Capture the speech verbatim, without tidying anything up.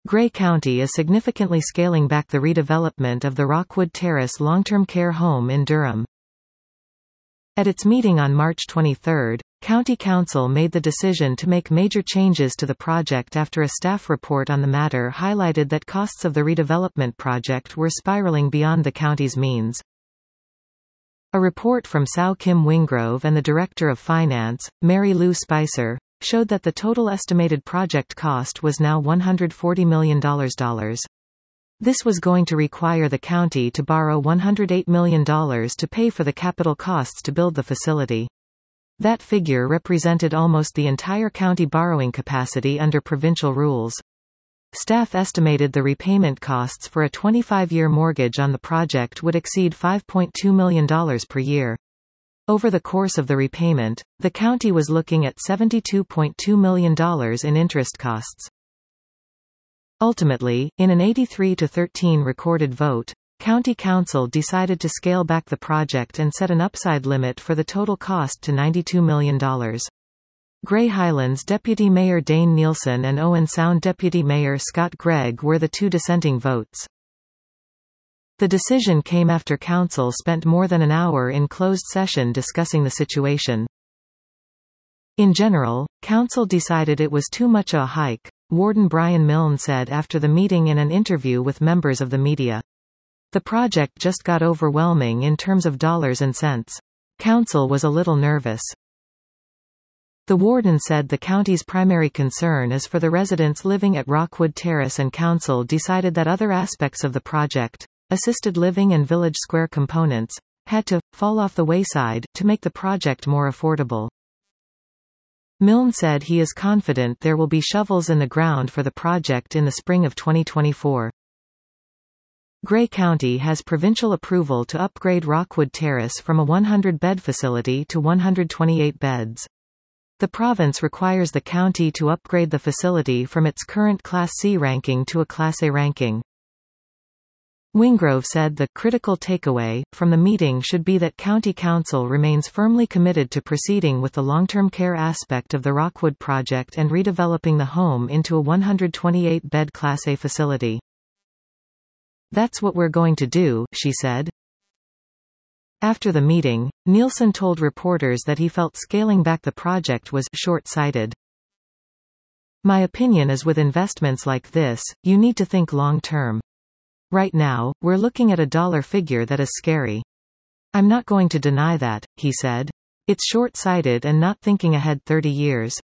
Grey County is significantly scaling back the redevelopment of the Rockwood Terrace long-term care home in Durham. At its meeting on March twenty-third, County Council made the decision to make major changes to the project after a staff report on the matter highlighted that costs of the redevelopment project were spiraling beyond the county's means. A report from Soo Kim Wingrove and the Director of Finance, Mary Lou Spicer, showed that the total estimated project cost was now one hundred forty million dollars. This was going to require the county to borrow one hundred eight million dollars to pay for the capital costs to build the facility. That figure represented almost the entire county borrowing capacity under provincial rules. Staff estimated the repayment costs for a twenty-five-year mortgage on the project would exceed five point two million dollars per year. Over the course of the repayment, the county was looking at seventy-two point two million dollars in interest costs. Ultimately, in an eighty-three to thirteen recorded vote, County Council decided to scale back the project and set an upside limit for the total cost to ninety-two million dollars. Grey Highlands Deputy Mayor Dane Nielsen and Owen Sound Deputy Mayor Scott Gregg were the two dissenting votes. The decision came after Council spent more than an hour in closed session discussing the situation. In general, Council decided it was too much a hike, Warden Brian Milne said after the meeting in an interview with members of the media. The project just got overwhelming in terms of dollars and cents. Council was a little nervous. The warden said the county's primary concern is for the residents living at Rockwood Terrace, and Council decided that other aspects of the project, assisted living and village square components, had to fall off the wayside to make the project more affordable. Milne said he is confident there will be shovels in the ground for the project in the spring of twenty twenty-four. Grey County has provincial approval to upgrade Rockwood Terrace from a one hundred bed facility to one hundred twenty-eight beds. The province requires the county to upgrade the facility from its current Class C ranking to a Class A ranking. Wingrove said the critical takeaway from the meeting should be that County Council remains firmly committed to proceeding with the long-term care aspect of the Rockwood project and redeveloping the home into a one hundred twenty-eight bed Class A facility. That's what we're going to do, she said. After the meeting, Nielsen told reporters that he felt scaling back the project was short-sighted. My opinion is with investments like this, you need to think long-term. Right now, we're looking at a dollar figure that is scary. I'm not going to deny that, he said. It's short-sighted and not thinking ahead thirty years.